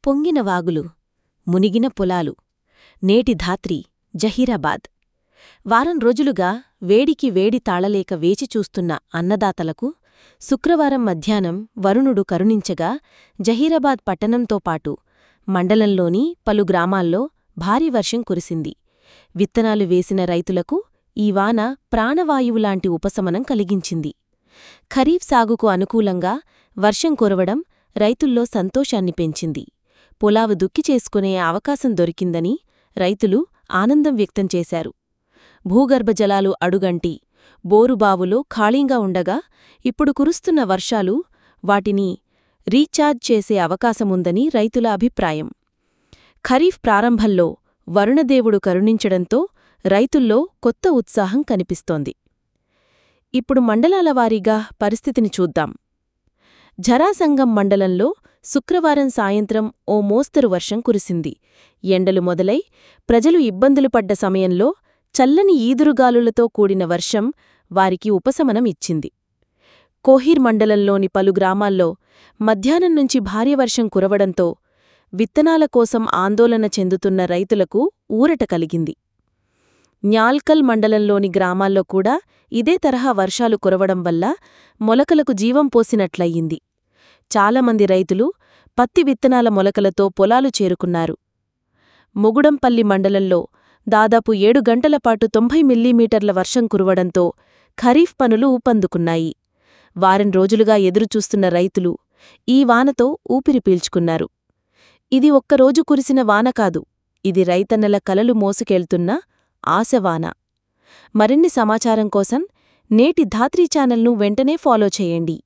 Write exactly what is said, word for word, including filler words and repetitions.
పొంగిన వాగులు, మునిగిన పొలాలు. నేటి ధాత్రి జహీరాబాద్. వారం రోజులుగా వేడికి వేడి తాళలేక వేచిచూస్తున్న అన్నదాతలకు శుక్రవారం మధ్యాహ్నం వరుణుడు కరుణించగా జహీరాబాద్ పట్టణంతో పాటు మండలంలోని పలు గ్రామాల్లో భారీ వర్షం కురిసింది. విత్తనాలు వేసిన రైతులకు ఈ వాన ప్రాణవాయువులాంటి ఉపశమనం కలిగించింది. ఖరీఫ్ సాగుకు అనుకూలంగా వర్షం కురవడం రైతుల్లో సంతోషాన్ని పెంచింది. పొలావు దుక్కి చేసుకునే అవకాశం దొరికిందని రైతులు ఆనందం వ్యక్తం చేశారు. భూగర్భజలాలు అడుగంటి బోరుబావులో ఖాళీగా ఉండగా ఇప్పుడు కురుస్తున్న వర్షాలు వాటిని రీఛార్జ్ చేసే అవకాశముందని రైతుల అభిప్రాయం. ఖరీఫ్ ప్రారంభంలో వరుణదేవుడు కరుణించడంతో రైతుల్లో కొత్త ఉత్సాహం కనిపిస్తోంది. ఇప్పుడు మండలాల వారీగా పరిస్థితిని చూద్దాం. ఝరాసంగం మండలంలో శుక్రవారం సాయంత్రం ఓ మోస్తరు వర్షం కురిసింది. ఎండలు మొదలై ప్రజలు ఇబ్బందులు పడ్డ సమయంలో చల్లని ఈదురుగాలులతో కూడిన వర్షం వారికి ఉపశమనం ఇచ్చింది. కోహీర్ మండలంలోని పలు గ్రామాల్లో మధ్యాహ్నం నుంచి భారీ వర్షం కురవడంతో విత్తనాల కోసం ఆందోళన చెందుతున్న రైతులకు ఊరట కలిగింది. న్యాల్కల్ మండలంలోని గ్రామాల్లో కూడా ఇదే తరహా వర్షాలు కురవడం వల్ల మొలకలకు జీవం పోసినట్లయింది. చాలామంది రైతులు పత్తి విత్తనాల మొలకలతో పొలాలు చేరుకున్నారు. మొగుడంపల్లి మండలంలో దాదాపు ఏడు గంటలపాటు తొంభై మిల్లీమీటర్ల వర్షం కురవడంతో ఖరీఫ్ పనులు ఊపందుకున్నాయి. వారం రోజులుగా ఎదురుచూస్తున్న రైతులు ఈ వానతో ఊపిరి పీల్చుకున్నారు. ఇది ఒక్కరోజు కురిసిన వాన కాదు, ఇది రైతన్నల కలలు మోసుకెళ్తున్న ఆశవాన. మరిన్ని సమాచారం కోసం నేటి ధాత్రీ ఛానల్ను వెంటనే ఫాలో చేయండి.